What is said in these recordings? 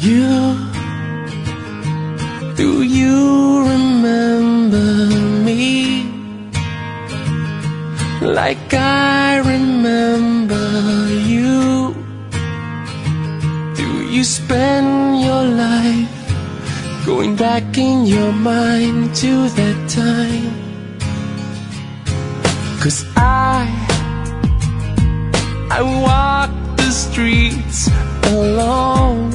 You, do you remember me like I remember you? Do you spend your life going back in your mind to that time? 'Cause I walk the streets alone.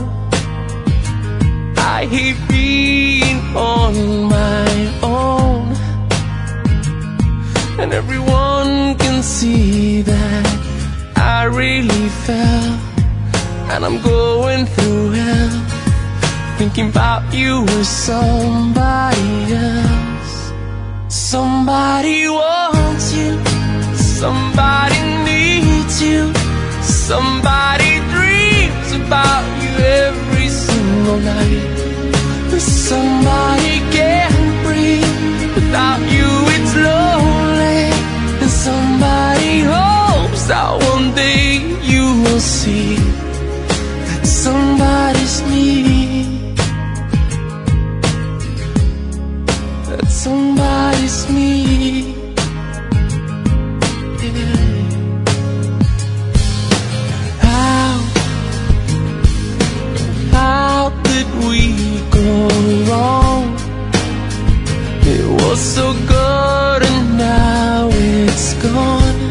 I hate being on my own, and everyone can see that I really fell, and I'm going through hell, thinking about you with somebody else. Somebody wants you, somebody needs you, somebody dreams about you every single night. Somebody can't breathe without you, it's lonely. And somebody hopes that one day you will see that somebody's me, that somebody's me. How did we go wrong? It was so good and now it's gone.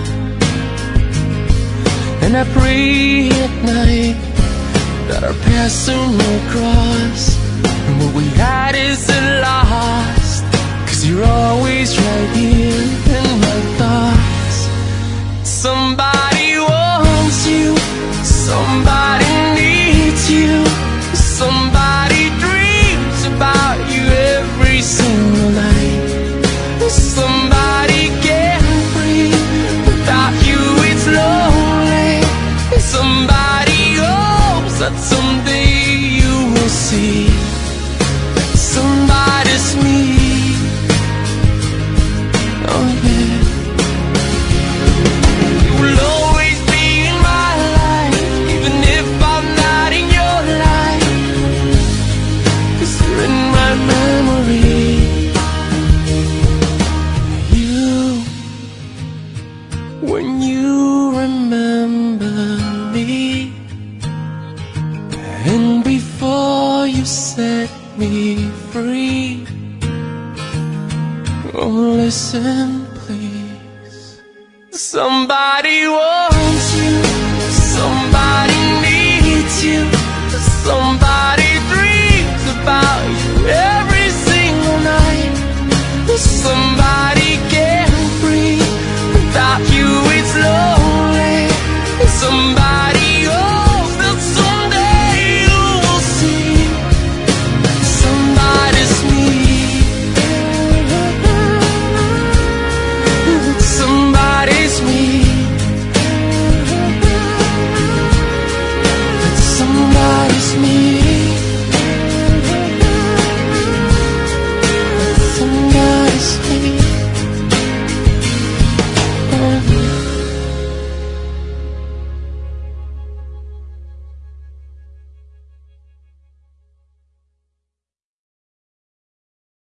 And I pray at night that our paths soon will cross, and what we had isn't lost, 'cause you're always right here in my thoughts. Somebody wants you, somebody needs you, somebody dreams about you every single night. Somebody can't breathe without you, it's lonely. Somebody hopes that someday you will see that somebody's me. Oh yeah. You will always be in my life, even if I'm not in your life, 'cause you're in my memory. You, when you remember me, and before you set me free, oh listen please. Somebody wants you,